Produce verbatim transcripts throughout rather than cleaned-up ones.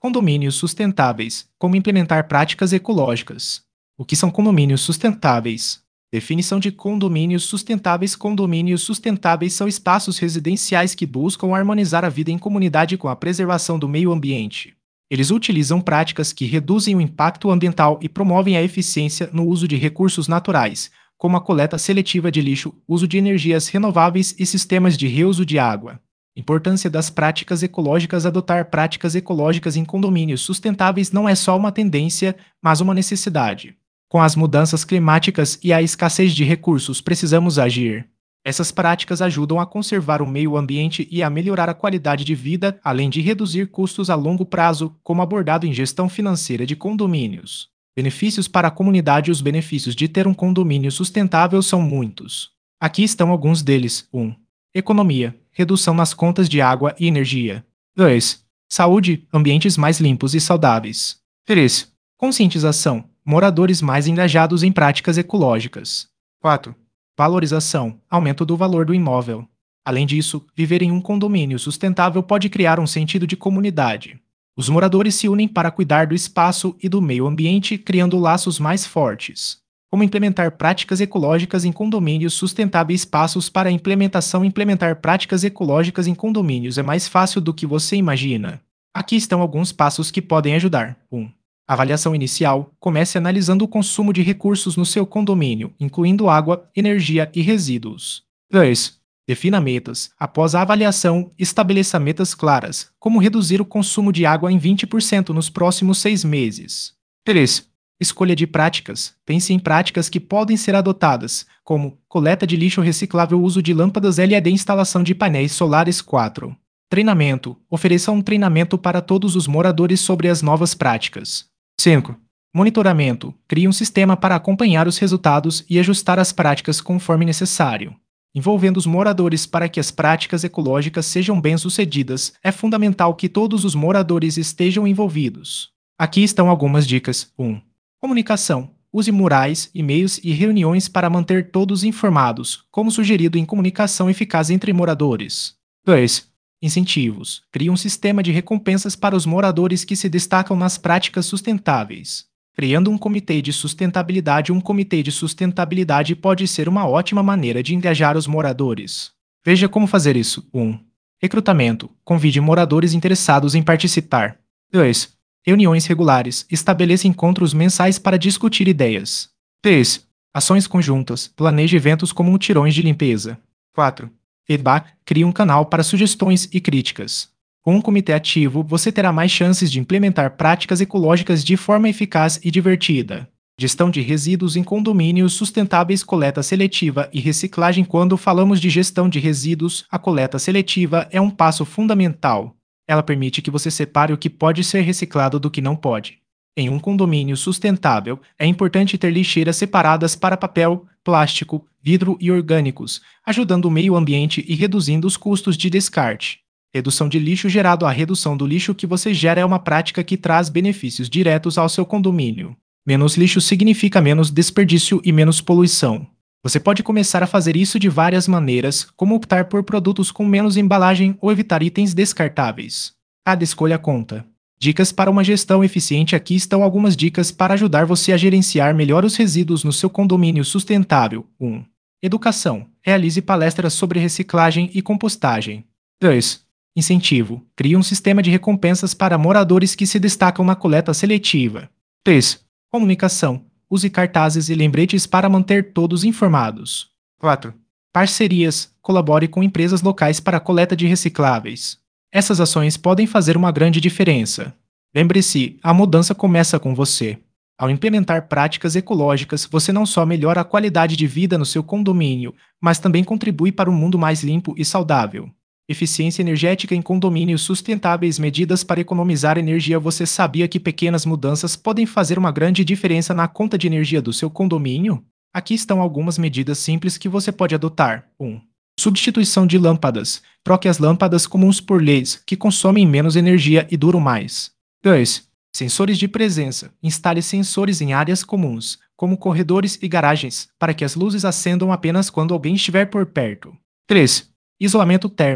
Condomínios sustentáveis. Como implementar práticas ecológicas. O que são condomínios sustentáveis? Definição de condomínios sustentáveis. Condomínios sustentáveis são espaços residenciais que buscam harmonizar a vida em comunidade com a preservação do meio ambiente. Eles utilizam práticas que reduzem o impacto ambiental e promovem a eficiência no uso de recursos naturais, como a coleta seletiva de lixo, uso de energias renováveis e sistemas de reuso de água. Importância das práticas ecológicas. Adotar práticas ecológicas em condomínios sustentáveis não é só uma tendência, mas uma necessidade. Com as mudanças climáticas e a escassez de recursos, precisamos agir. Essas práticas ajudam a conservar o meio ambiente e a melhorar a qualidade de vida, além de reduzir custos a longo prazo, como abordado em gestão financeira de condomínios. Benefícios para a comunidade. Os benefícios de ter um condomínio sustentável são muitos. Aqui estão alguns deles. um. Economia. Redução nas contas de água e energia. dois. Saúde. Ambientes mais limpos e saudáveis. três. Conscientização. Moradores mais engajados em práticas ecológicas. quatro. Valorização. Aumento do valor do imóvel. Além disso, viver em um condomínio sustentável pode criar um sentido de comunidade. Os moradores se unem para cuidar do espaço e do meio ambiente, criando laços mais fortes. Como implementar práticas ecológicas em condomínios sustentáveis. Passos para a implementação. Implementar práticas ecológicas em condomínios é mais fácil do que você imagina. Aqui estão alguns passos que podem ajudar. um. Avaliação inicial. Comece analisando o consumo de recursos no seu condomínio, incluindo água, energia e resíduos. dois. Defina metas. Após a avaliação, estabeleça metas claras, como reduzir o consumo de água em vinte por cento nos próximos seis meses. três. Escolha de práticas. Pense em práticas que podem ser adotadas, como coleta de lixo reciclável, uso de lâmpadas L E D, instalação de painéis solares. quatro. Treinamento. Ofereça um treinamento para todos os moradores sobre as novas práticas. cinco. Monitoramento. Crie um sistema para acompanhar os resultados e ajustar as práticas conforme necessário. Envolvendo os moradores. Para que as práticas ecológicas sejam bem-sucedidas, é fundamental que todos os moradores estejam envolvidos. Aqui estão algumas dicas. um. Comunicação. Use murais, e-mails e reuniões para manter todos informados, como sugerido em comunicação eficaz entre moradores. dois. Incentivos. Crie um sistema de recompensas para os moradores que se destacam nas práticas sustentáveis. Criando um comitê de sustentabilidade. Um comitê de sustentabilidade pode ser uma ótima maneira de engajar os moradores. Veja como fazer isso. um. Recrutamento. Convide moradores interessados em participar. dois. Reuniões regulares. Estabeleça encontros mensais para discutir ideias. três. Ações conjuntas. Planeje eventos como mutirões de limpeza. quatro. Feedback. Crie um canal para sugestões e críticas. Com um comitê ativo, você terá mais chances de implementar práticas ecológicas de forma eficaz e divertida. Gestão de resíduos em condomínios sustentáveis. Coleta seletiva e reciclagem. Quando falamos de gestão de resíduos, a coleta seletiva é um passo fundamental. Ela permite que você separe o que pode ser reciclado do que não pode. Em um condomínio sustentável, é importante ter lixeiras separadas para papel, plástico, vidro e orgânicos, ajudando o meio ambiente e reduzindo os custos de descarte. Redução de lixo gerado. A redução do lixo que você gera é uma prática que traz benefícios diretos ao seu condomínio. Menos lixo significa menos desperdício e menos poluição. Você pode começar a fazer isso de várias maneiras, como optar por produtos com menos embalagem ou evitar itens descartáveis. Cada escolha conta. Dicas para uma gestão eficiente. Aqui estão algumas dicas para ajudar você a gerenciar melhor os resíduos no seu condomínio sustentável. um. Educação. Realize palestras sobre reciclagem e compostagem. dois. Incentivo. Crie um sistema de recompensas para moradores que se destacam na coleta seletiva. três. Comunicação. Use cartazes e lembretes para manter todos informados. quatro. Parcerias. Colabore com empresas locais para a coleta de recicláveis. Essas ações podem fazer uma grande diferença. Lembre-se, a mudança começa com você. Ao implementar práticas ecológicas, você não só melhora a qualidade de vida no seu condomínio, mas também contribui para um mundo mais limpo e saudável. Eficiência energética em condomínios sustentáveis. Medidas para economizar energia. Você sabia que pequenas mudanças podem fazer uma grande diferença na conta de energia do seu condomínio? Aqui estão algumas medidas simples que você pode adotar. um. Substituição de lâmpadas. Troque as lâmpadas comuns por L E Ds, que consomem menos energia e duram mais. dois. Sensores de presença. Instale sensores em áreas comuns, como corredores e garagens, para que as luzes acendam apenas quando alguém estiver por perto. três. Isolamento térmico.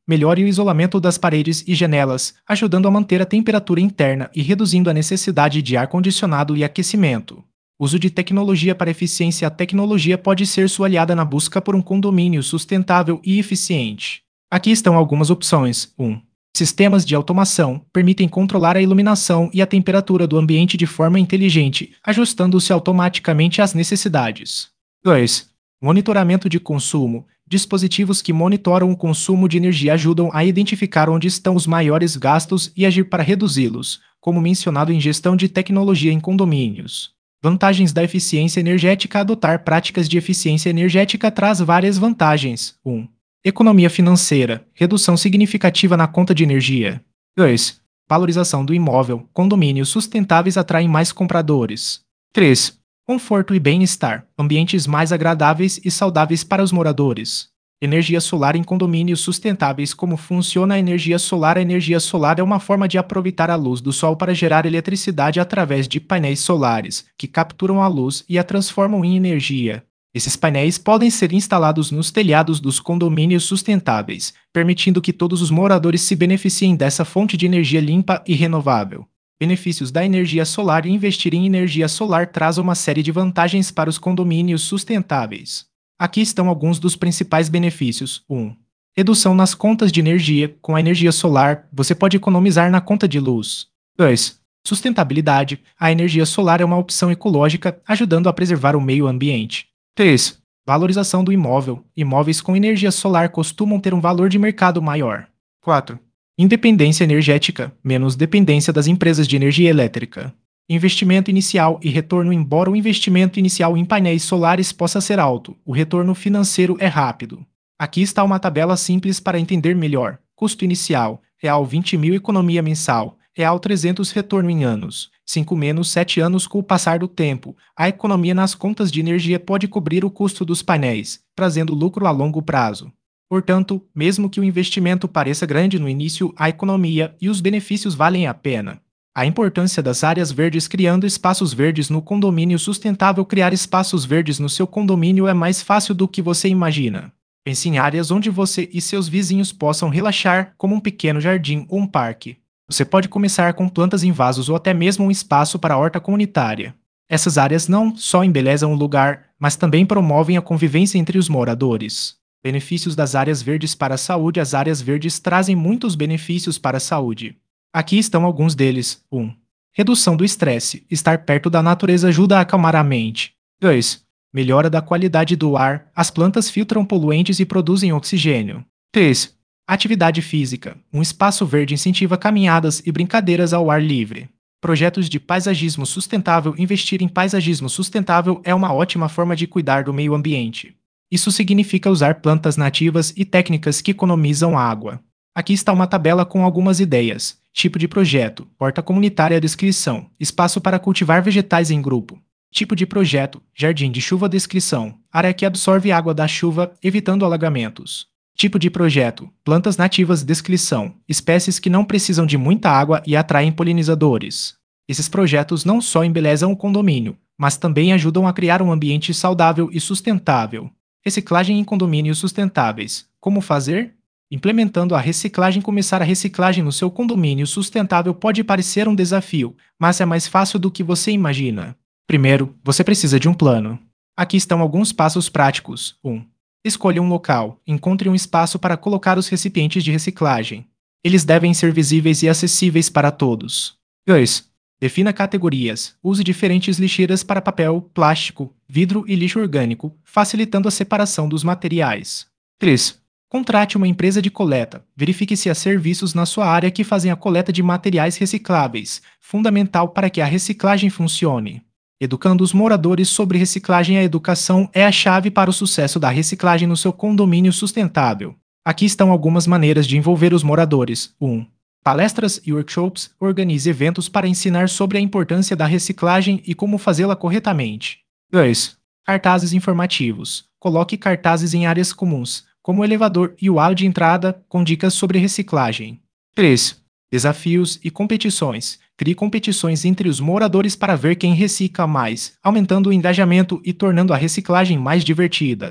melhore o isolamento das paredes e janelas, ajudando a manter a temperatura interna e reduzindo a necessidade de ar-condicionado e aquecimento. Uso de tecnologia para eficiência. A tecnologia pode ser sua aliada na busca por um condomínio sustentável e eficiente. Aqui estão algumas opções. um. Sistemas de automação permitem controlar a iluminação e a temperatura do ambiente de forma inteligente, ajustando-se automaticamente às necessidades. dois. Monitoramento de consumo. Dispositivos que monitoram o consumo de energia ajudam a identificar onde estão os maiores gastos e agir para reduzi-los, como mencionado em gestão de tecnologia em condomínios. Vantagens da eficiência energética. Adotar práticas de eficiência energética traz várias vantagens. um. Economia financeira. Redução significativa na conta de energia. dois. Valorização do imóvel. Condomínios sustentáveis atraem mais compradores. três. Conforto e bem-estar. Ambientes mais agradáveis e saudáveis para os moradores. Energia solar em condomínios sustentáveis. Como funciona a energia solar? A energia solar é uma forma de aproveitar a luz do sol para gerar eletricidade através de painéis solares, que capturam a luz e a transformam em energia. Esses painéis podem ser instalados nos telhados dos condomínios sustentáveis, permitindo que todos os moradores se beneficiem dessa fonte de energia limpa e renovável. Benefícios da energia solar. Investir em energia solar traz uma série de vantagens para os condomínios sustentáveis. Aqui estão alguns dos principais benefícios. um. Redução nas contas de energia. Com a energia solar, você pode economizar na conta de luz. dois. Sustentabilidade. A energia solar é uma opção ecológica, ajudando a preservar o meio ambiente. três. Valorização do imóvel. Imóveis com energia solar costumam ter um valor de mercado maior. quatro. Independência energética. Menos dependência das empresas de energia elétrica. Investimento inicial e retorno. Embora o investimento inicial em painéis solares possa ser alto, o retorno financeiro é rápido. Aqui está uma tabela simples para entender melhor. Custo inicial, real vinte mil, economia mensal, real trezentos, retorno em anos, cinco menos sete anos. Com o passar do tempo, a economia nas contas de energia pode cobrir o custo dos painéis, trazendo lucro a longo prazo. Portanto, mesmo que o investimento pareça grande no início, a economia e os benefícios valem a pena. A importância das áreas verdes. Criando espaços verdes no condomínio sustentável. Criar espaços verdes no seu condomínio é mais fácil do que você imagina. Pense em áreas onde você e seus vizinhos possam relaxar, como um pequeno jardim ou um parque. Você pode começar com plantas em vasos ou até mesmo um espaço para a horta comunitária. Essas áreas não só embelezam o lugar, mas também promovem a convivência entre os moradores. Benefícios das áreas verdes para a saúde. As áreas verdes trazem muitos benefícios para a saúde. Aqui estão alguns deles. um. Redução do estresse. Estar perto da natureza ajuda a acalmar a mente. dois. Melhora da qualidade do ar. As plantas filtram poluentes e produzem oxigênio. três. Atividade física. Um espaço verde incentiva caminhadas e brincadeiras ao ar livre. Projetos de paisagismo sustentável. Investir em paisagismo sustentável é uma ótima forma de cuidar do meio ambiente. Isso significa usar plantas nativas e técnicas que economizam água. Aqui está uma tabela com algumas ideias. Tipo de projeto. Horta comunitária. Descrição. Espaço para cultivar vegetais em grupo. Tipo de projeto. Jardim de chuva. Descrição. Área que absorve água da chuva, evitando alagamentos. Tipo de projeto. Plantas nativas. Descrição. Espécies que não precisam de muita água e atraem polinizadores. Esses projetos não só embelezam o condomínio, mas também ajudam a criar um ambiente saudável e sustentável. Reciclagem em condomínios sustentáveis. Como fazer? Implementando a reciclagem. Começar a reciclagem no seu condomínio sustentável pode parecer um desafio, mas é mais fácil do que você imagina. Primeiro, você precisa de um plano. Aqui estão alguns passos práticos. um. Escolha um local. Encontre um espaço para colocar os recipientes de reciclagem. Eles devem ser visíveis e acessíveis para todos. dois. Defina categorias. Use diferentes lixeiras para papel, plástico, vidro e lixo orgânico, facilitando a separação dos materiais. três. Contrate uma empresa de coleta. Verifique se há serviços na sua área que fazem a coleta de materiais recicláveis, fundamental para que a reciclagem funcione. Educando os moradores sobre reciclagem. A educação é a chave para o sucesso da reciclagem no seu condomínio sustentável. Aqui estão algumas maneiras de envolver os moradores. um. Palestras e workshops. Organize eventos para ensinar sobre a importância da reciclagem e como fazê-la corretamente. dois. Cartazes informativos. Coloque cartazes em áreas comuns, como o elevador e o hall de entrada, com dicas sobre reciclagem. três. Desafios e competições. Crie competições entre os moradores para ver quem recicla mais, aumentando o engajamento e tornando a reciclagem mais divertida.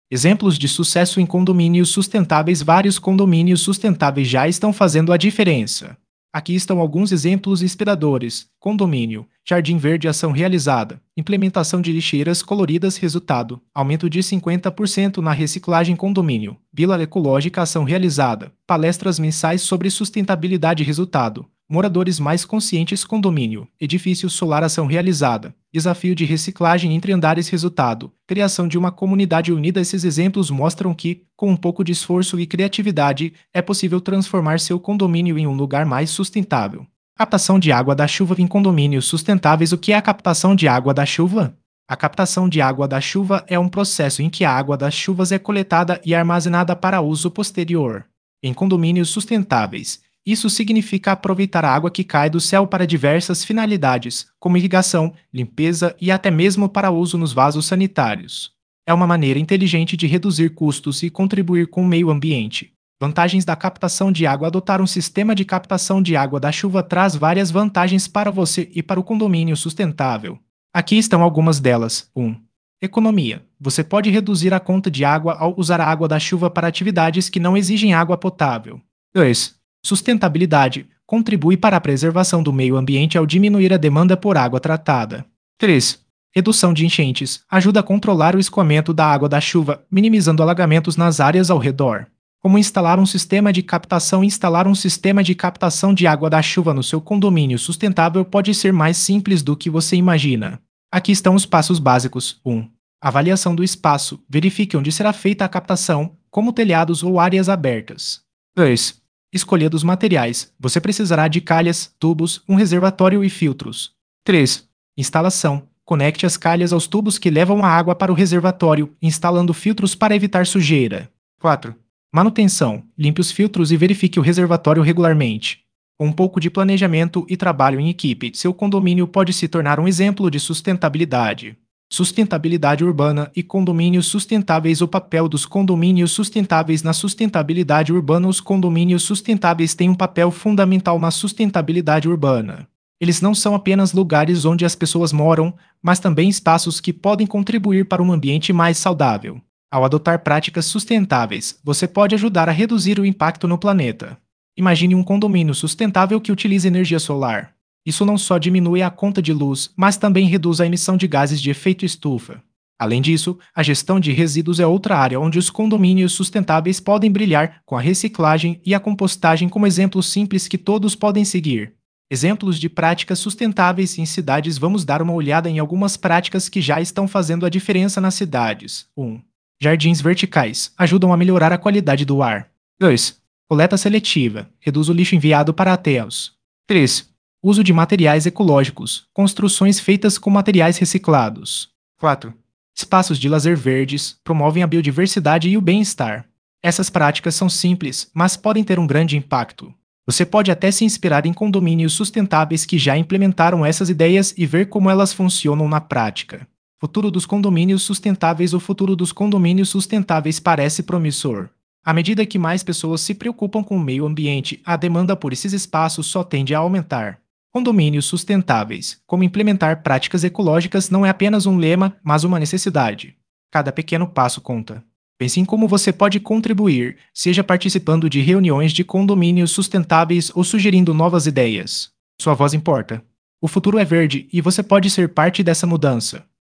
Exemplos de sucesso em condomínios sustentáveis. Vários condomínios sustentáveis já estão fazendo a diferença. Aqui estão alguns exemplos inspiradores. Condomínio. Jardim Verde, ação realizada. Implementação de lixeiras coloridas, resultado. Aumento de cinquenta por cento na reciclagem. Condomínio. Vila ecológica, ação realizada. Palestras mensais sobre sustentabilidade, resultado. Moradores mais conscientes. Condomínio. Edifício solar, ação realizada. Desafio de reciclagem entre andares, resultado. Criação de uma comunidade unida. Esses exemplos mostram que, com um pouco de esforço e criatividade, é possível transformar seu condomínio em um lugar mais sustentável. Captação de água da chuva em condomínios sustentáveis. O que é a captação de água da chuva? A captação de água da chuva é um processo em que a água das chuvas é coletada e armazenada para uso posterior. Em condomínios sustentáveis, isso significa aproveitar a água que cai do céu para diversas finalidades, como irrigação, limpeza e até mesmo para uso nos vasos sanitários. É uma maneira inteligente de reduzir custos e contribuir com o meio ambiente. Vantagens da captação de água. Adotar um sistema de captação de água da chuva traz várias vantagens para você e para o condomínio sustentável. Aqui estão algumas delas. um. Economia. Você pode reduzir a conta de água ao usar a água da chuva para atividades que não exigem água potável. dois. Sustentabilidade. Contribui para a preservação do meio ambiente ao diminuir a demanda por água tratada. três. Redução de enchentes. Ajuda a controlar o escoamento da água da chuva, minimizando alagamentos nas áreas ao redor. Como instalar um sistema de captação. Instalar um sistema de captação de água da chuva no seu condomínio sustentável pode ser mais simples do que você imagina. Aqui estão os passos básicos. um. Avaliação do espaço. Verifique onde será feita a captação, como telhados ou áreas abertas. dois. Escolha dos materiais. Você precisará de calhas, tubos, um reservatório e filtros. três. Instalação. Conecte as calhas aos tubos que levam a água para o reservatório, instalando filtros para evitar sujeira. quatro. Manutenção. Limpe os filtros e verifique o reservatório regularmente. Com um pouco de planejamento e trabalho em equipe, seu condomínio pode se tornar um exemplo de sustentabilidade. Sustentabilidade urbana e condomínios sustentáveis. O papel dos condomínios sustentáveis na sustentabilidade urbana. Os condomínios sustentáveis têm um papel fundamental na sustentabilidade urbana. Eles não são apenas lugares onde as pessoas moram, mas também espaços que podem contribuir para um ambiente mais saudável. Ao adotar práticas sustentáveis, você pode ajudar a reduzir o impacto no planeta. Imagine um condomínio sustentável que utiliza energia solar. Isso não só diminui a conta de luz, mas também reduz a emissão de gases de efeito estufa. Além disso, a gestão de resíduos é outra área onde os condomínios sustentáveis podem brilhar, com a reciclagem e a compostagem como exemplos simples que todos podem seguir. Exemplos de práticas sustentáveis em cidades. Vamos dar uma olhada em algumas práticas que já estão fazendo a diferença nas cidades. um. Jardins verticais. Ajudam a melhorar a qualidade do ar. dois. Coleta seletiva. Reduz o lixo enviado para aterros. três. Uso de materiais ecológicos. Construções feitas com materiais reciclados. quatro. Espaços de lazer verdes. Promovem a biodiversidade e o bem-estar. Essas práticas são simples, mas podem ter um grande impacto. Você pode até se inspirar em condomínios sustentáveis que já implementaram essas ideias e ver como elas funcionam na prática. Futuro dos condomínios sustentáveis. O futuro dos condomínios sustentáveis parece promissor. À medida que mais pessoas se preocupam com o meio ambiente, a demanda por esses espaços só tende a aumentar. Condomínios sustentáveis. Como implementar práticas ecológicas não é apenas um lema, mas uma necessidade. Cada pequeno passo conta. Pense em como você pode contribuir, seja participando de reuniões de condomínios sustentáveis ou sugerindo novas ideias. Sua voz importa. O futuro é verde e você pode ser parte dessa mudança.